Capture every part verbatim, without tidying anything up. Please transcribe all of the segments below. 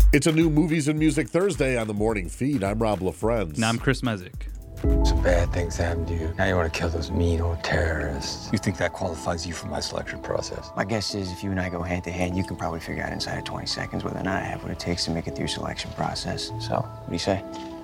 It's a new Movies and Music Thursday on the morning feed. I'm Rob LaFrenz. And I'm Chris Mezek. Some bad things happened to you. Now you want to kill those mean old terrorists. You think that qualifies you for my selection process? My guess is if you and I go hand to hand, you can probably figure out inside of twenty seconds whether or not I have what it takes to make it through your selection process. So, what do you say?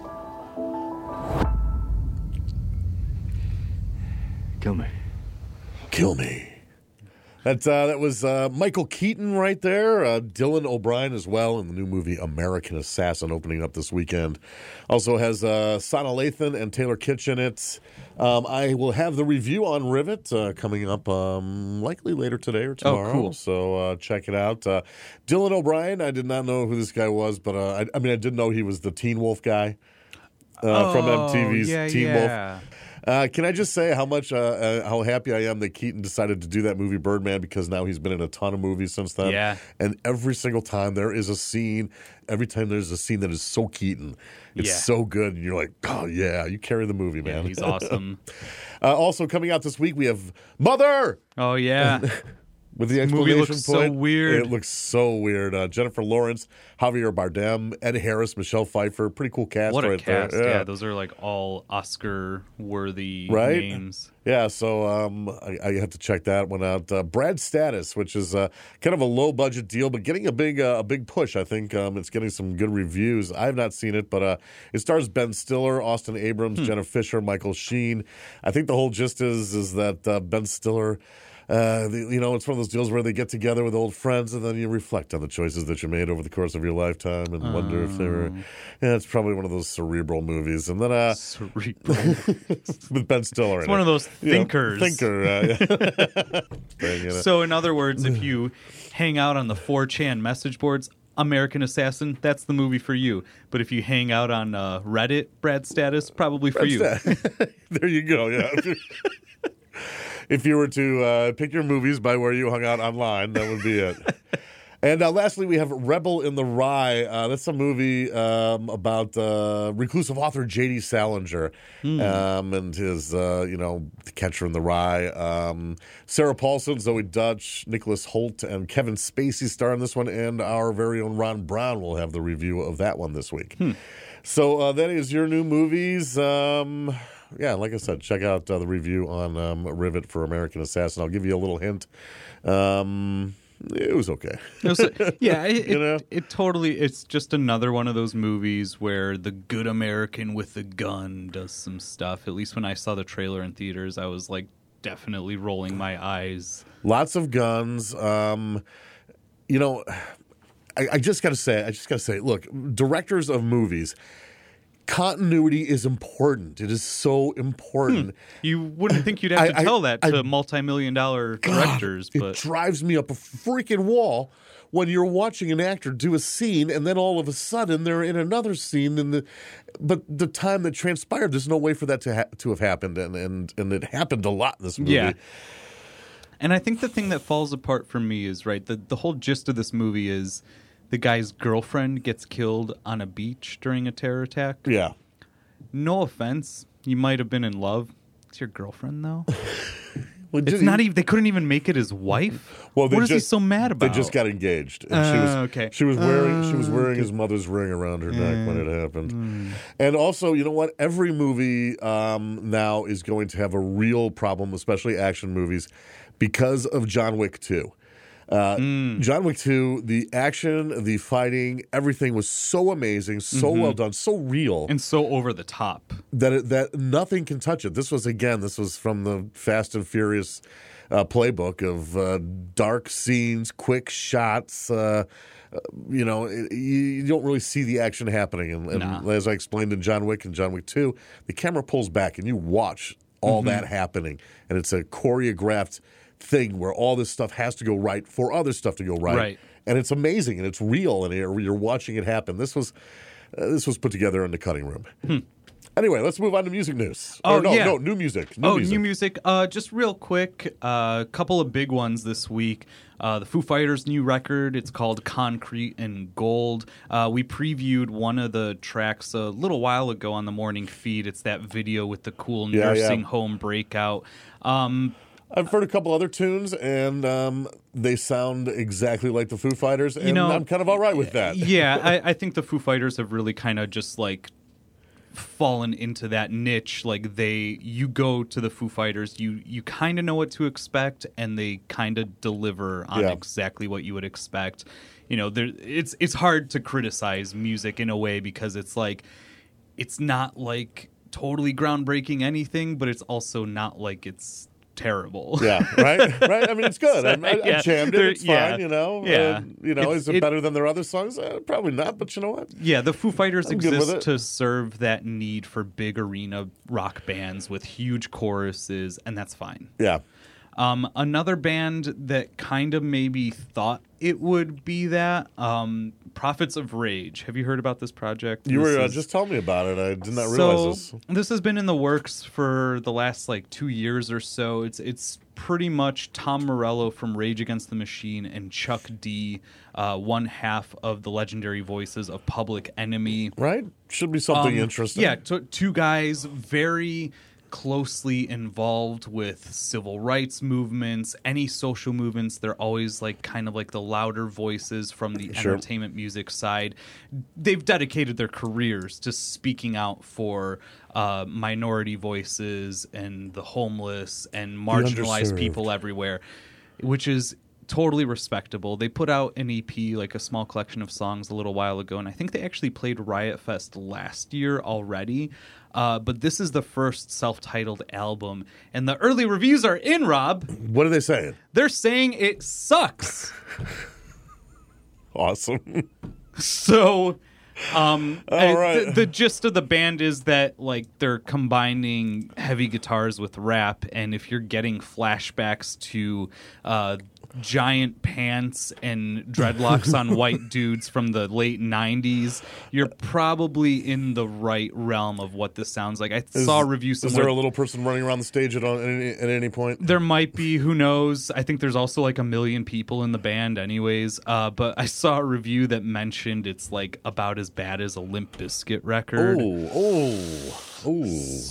Kill me. Kill me. That, uh, that was uh, Michael Keaton right there. Uh, Dylan O'Brien as well in the new movie American Assassin opening up this weekend. Also has uh, Sana Lathan and Taylor Kitsch in it. Um, I will have the review on Rivet uh, coming up um, likely later today or tomorrow. Oh, cool. So uh, check it out. Uh, Dylan O'Brien, I did not know who this guy was, but uh, I, I mean, I did know he was the Teen Wolf guy uh, oh, from M T V's yeah, Teen yeah. Wolf. Uh, can I just say how much, uh, uh, how happy I am that Keaton decided to do that movie Birdman, because now he's been in a ton of movies since then. Yeah. And every single time there is a scene, every time there's a scene that is so Keaton, it's Yeah. so good. And you're like, oh, yeah, you carry the movie, man. Yeah, he's awesome. uh, also coming out this week, we have Mother! Oh, yeah. With the This movie exclamation looks so point. weird. It looks so weird. Uh, Jennifer Lawrence, Javier Bardem, Ed Harris, Michelle Pfeiffer. Pretty cool cast What a right cast. there. Yeah. those are like all Oscar-worthy Right? names. Yeah, so um, I, I have to check that one out. Uh, Brad Status, which is uh, kind of a low-budget deal, but getting a big uh, a big push. I think um, it's getting some good reviews. I have not seen it, but uh, it stars Ben Stiller, Austin Abrams, Hmm. Jenna Fisher, Michael Sheen. I think the whole gist is is that uh, Ben Stiller... Uh, the, you know, it's one of those deals where they get together with old friends and then you reflect on the choices that you made over the course of your lifetime and wonder if they were. Yeah, it's probably one of those cerebral movies. And then uh, Cerebral. with Ben Stiller, It's in one it. of those You know, thinkers. thinker. Uh, yeah. Thing, you know. So, in other words, if you hang out on the four chan message boards, American Assassin, that's the movie for you. But if you hang out on uh, Reddit, Brad Status, probably for you. There you go. Yeah. If you were to uh, pick your movies by where you hung out online, that would be it. And uh, lastly, we have Rebel in the Rye. Uh, that's a movie um, about uh, reclusive author J D. Salinger Hmm. um, and his, uh, you know, The Catcher in the Rye. Um, Sarah Paulson, Zoe Dutch, Nicholas Hoult, and Kevin Spacey star in this one. And our very own Ron Brown will have the review of that one this week. Hmm. So uh, that is your new movies. Um, yeah, like I said, check out uh, the review on um, Rivet for American Assassin. I'll give you a little hint. Um, it was okay. It was- yeah, it, You know? it, it totally, it's just another one of those movies where the good American with the gun does some stuff. At least when I saw the trailer in theaters, I was like definitely rolling my eyes. Lots of guns. Um, you know, I, I just got to say, I just got to say, look, directors of movies, continuity is important. It is so important. You wouldn't think you'd have I- to I- tell that I- to multi-million dollar directors, God, but it drives me up a freaking wall when you're watching an actor do a scene and then all of a sudden they're in another scene. And the, but the time that transpired, there's no way for that to ha- to have happened, and, and and it happened a lot in this movie. yeah. And I think the thing that falls apart for me is, right, the, the whole gist of this movie is the guy's girlfriend gets killed on a beach during a terror attack. Yeah. No offense, you might have been in love. It's your girlfriend, though. Well, It's just- not even. They couldn't even make it his wife. Well, they what is he just- so mad about? They just got engaged, and she Uh, was okay. she was wearing she was Uh, wearing his mother's ring around her neck when it happened. Hmm. And also, you know what? Every movie um, now is going to have a real problem, especially action movies, because of John Wick two. Uh, Hmm. John Wick two, the action, the fighting, everything was so amazing, so well done, so real Mm-hmm. and so over the top. that it, that nothing can touch it. This was again, this was from the Fast and Furious uh, playbook of uh, dark scenes, quick shots. Uh, uh, you know, it, you, you don't really see the action happening. And, and Nah. as I explained in John Wick and John Wick two, the camera pulls back and you watch all Mm-hmm. that happening, and it's a choreographed thing where all this stuff has to go right for other stuff to go right. Right. And it's amazing and it's real, and you're, you're watching it happen. This was uh, this was put together in the cutting room. Anyway, let's move on to music news. Oh, Or no, yeah. no, new music. New oh, music. new music. Uh, just real quick, a uh, couple of big ones this week. Uh, the Foo Fighters' new record. It's called Concrete and Gold. Uh, we previewed one of the tracks a little while ago on the morning feed. It's that video with the cool Yeah, nursing yeah. home breakout. Um, I've heard a couple other tunes, and um, they sound exactly like the Foo Fighters, and You know, I'm kind of all right with that. Yeah, I, I think the Foo Fighters have really kind of just like fallen into that niche. Like they, you go to the Foo Fighters, you you kind of know what to expect, and they kind of deliver on Yeah. exactly what you would expect. You know, there it's it's hard to criticize music in a way because it's like it's not like totally groundbreaking anything, but it's also not like it's terrible. Yeah, right, right. I mean, it's good. I, I, Yeah. I jammed it. There- It's yeah. fine, you know. Yeah. And, you know, It's- is it, it- better than their other songs? Uh, probably not. But you know what? Yeah, the Foo Fighters I'm good with exist it. to serve that need for big arena rock bands with huge choruses, and that's fine. Yeah. Um, another band that kind of maybe thought it would be that, um, Prophets of Rage. Have you heard about this project? You This were uh, is- just telling me about it. I did not so realize this. this has been in the works for the last like two years or so. It's it's pretty much Tom Morello from Rage Against the Machine and Chuck D, uh, one half of the legendary voices of Public Enemy. Right? Should be something Um, interesting. Yeah, t- two guys very closely involved with civil rights movements, any social movements. They're always like kind of like the louder voices from the Sure. entertainment music side. They've dedicated their careers to speaking out for uh, minority voices and the homeless and marginalized underserved. people everywhere, which is totally respectable. They put out an E P, like a small collection of songs, a little while ago, and I think they actually played Riot Fest last year already. Uh, but this is the first self-titled album, and the early reviews are in, Rob. What are they saying? They're saying it sucks. Awesome. So, um, All I- right. the, the gist of the band is that like they're combining heavy guitars with rap, and if you're getting flashbacks to uh, giant pants and dreadlocks on white dudes from the late nineties, you're probably in the right realm of what this sounds like. I Is- saw a review Is somewhere. there a little person running around the stage at, on, at, any, at any point? There might be, who knows? I think there's also like a million people in the band anyways. Uh, but I saw a review that mentioned it's like about as bad as a Limp Bizkit record. Oh, oh, oh.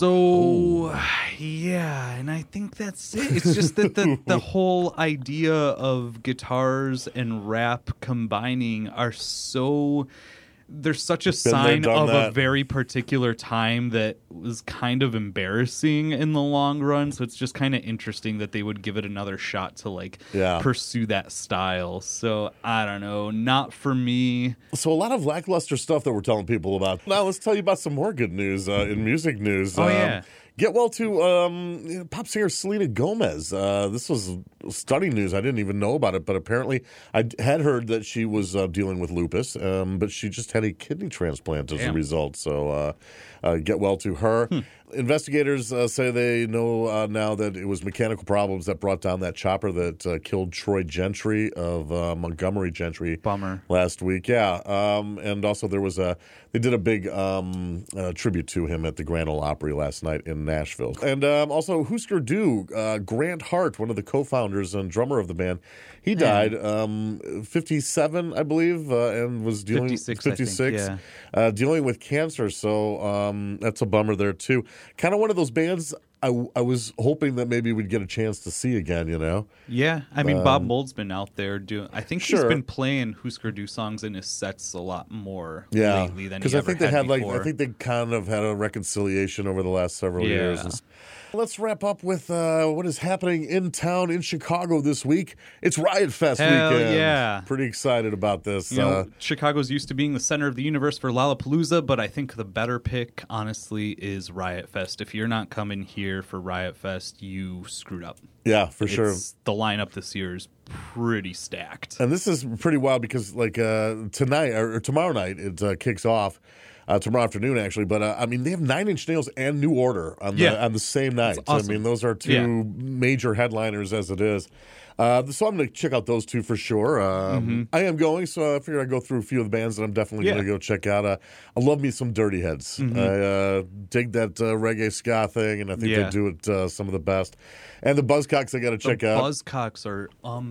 So, yeah, and I think that's it. It's just that the, the whole idea of guitars and rap combining are so... There's such a there, sign done of that. a very particular time that was kind of embarrassing in the long run. So it's just kind of interesting that they would give it another shot to like Yeah. pursue that style. So I don't know, not for me. So a lot of lackluster stuff that we're telling people about. Now let's tell you about some more good news uh, in music news. Oh, Um, yeah. Get well to um, you know, pop singer Selena Gomez. Uh, this was stunning news. I didn't even know about it, but apparently I d- had heard that she was uh, dealing with lupus, um, but she just had a kidney transplant as a Damn. result. So uh, uh, get well to her. Hmm. Investigators uh, say they know uh, now that it was mechanical problems that brought down that chopper that uh, killed Troy Gentry of uh, Montgomery Gentry Bummer. last week. Yeah, um, and also there was a they did a big um, uh, tribute to him at the Grand Ole Opry last night in Nashville. And um, also Husker Du, uh, Grant Hart, one of the co-founders and drummer of the band, he died um, fifty-seven, I believe, uh, and was dealing fifty-six, I think, fifty-six, yeah. uh, dealing with cancer. So um, that's a bummer there too. Kind of one of those bands I, I was hoping that maybe we'd get a chance to see again. You know. Yeah, I mean, Bob Mould's been out there doing. I think he's Um, Sure. been playing Husker Du songs in his sets a lot more Yeah, lately than he because ever I think they had had like before. I think they kind of had a reconciliation over the last several Yeah. years. And s- Let's wrap up with uh, what is happening in town in Chicago this week. It's Riot Fest Hell weekend. yeah. Pretty excited about this. You know, uh, Chicago's used to being the center of the universe for Lollapalooza, but I think the better pick, honestly, is Riot Fest. If you're not coming here for Riot Fest, you screwed up. yeah, for sure. It's- the lineup this year is pretty stacked. And this is pretty wild because, like, uh, tonight or, or tomorrow night, it uh, kicks off. Uh, tomorrow afternoon, actually, but uh, I mean, they have Nine Inch Nails and New Order on the Yeah. on the same night. awesome. I mean, those are two Yeah. major headliners as it is. Uh, so I'm going to check out those two for sure. Um, I am going, so I figured I'd go through a few of the bands that I'm definitely Yeah. going to go check out. Uh, I love me some Dirty Heads. I uh, dig that uh, reggae ska thing, and I think Yeah. they do it uh, some of the best. And the Buzzcocks I got to check the out. Buzzcocks are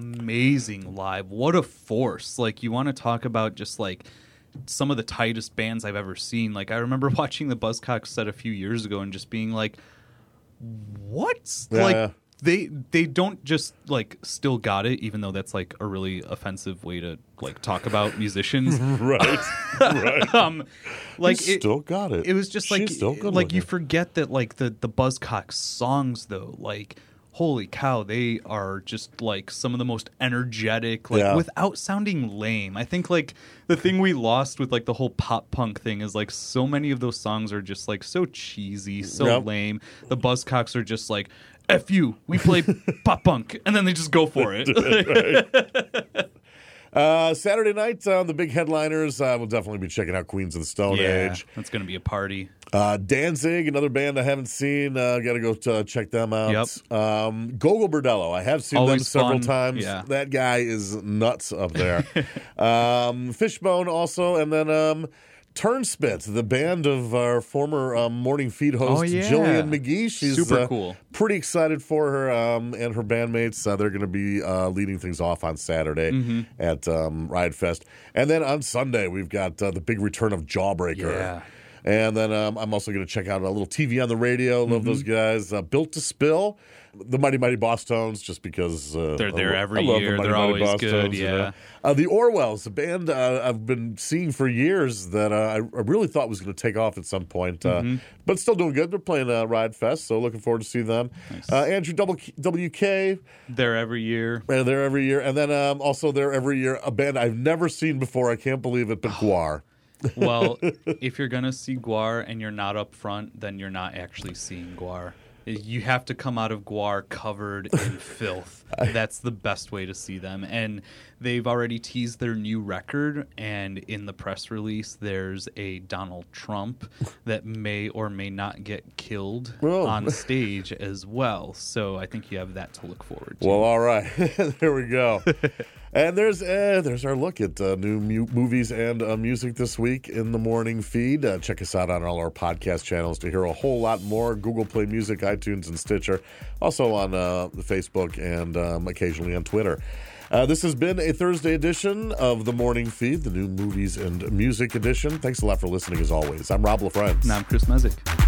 amazing live. What a force. Like, you want to talk about just like some of the tightest bands I've ever seen. Like, I remember watching the Buzzcocks set a few years ago and just being like, what? Yeah, like, yeah. they they don't just like still got it, even though that's like a really offensive way to like talk about musicians. Right, right. um, like He it, still got it. It was just She's like still good like you looking. forget that like the the Buzzcocks songs though, like holy cow, they are just like some of the most energetic, like Yeah. without sounding lame. I think like the thing we lost with like the whole pop punk thing is like so many of those songs are just like so cheesy, so Yep. lame. The Buzzcocks are just like F you, we play pop punk, and then they just go for it. Uh, Saturday night, uh, the big headliners. Uh, we'll definitely be checking out Queens of the Stone yeah, Age. it's gonna be a party. Uh, Danzig, another band I haven't seen. Uh, Got to go to check them out. Yep. Um, Gogol Bordello. I have seen Always them several fun. times. Yeah. That guy is nuts up there. um, Fishbone also, and then um, Turnspit, the band of our former um, morning feed host Oh, yeah. Jillian McGee. She's Super uh, cool. Pretty excited for her um, and her bandmates. Uh, they're going to be uh, leading things off on Saturday Mm-hmm. at um, Riot Fest, and then on Sunday we've got uh, the big return of Jawbreaker. Yeah. And then um, I'm also going to check out a little T V on the radio. Love Mm-hmm. those guys. Uh, Built to Spill, the Mighty Mighty Boss Tones, just because uh, They're there I, every I love year. The Mighty They're Mighty always Boss good, Tones, you yeah. know. Uh, the Orwells, a band uh, I've been seeing for years that uh, I, I really thought was going to take off at some point, uh, Mm-hmm. but still doing good. They're playing uh, Riot Fest, so looking forward to see them. Uh, Andrew W K, They're every year. uh, they're every year, and then um, also they're every year a band I've never seen before. I can't believe it, but Guar. Well, if you're gonna see Guar and you're not up front, then you're not actually seeing Guar. You have to come out of Guar covered in filth. That's the best way to see them. And they've already teased their new record, and in the press release, there's a Donald Trump that may or may not get killed Oh. on stage as well. So I think you have that to look forward to. Well, all right. There we go. And there's uh, there's our look at uh, new mu- movies and uh, music this week in the morning feed. Uh, check us out on all our podcast channels to hear a whole lot more. Google Play Music, iTunes, and Stitcher. Also on uh, Facebook and um, occasionally on Twitter. Uh, this has been a Thursday edition of the morning feed, the new movies and music edition. Thanks a lot for listening as always. I'm Rob LaFrance. And I'm Chris Mezek.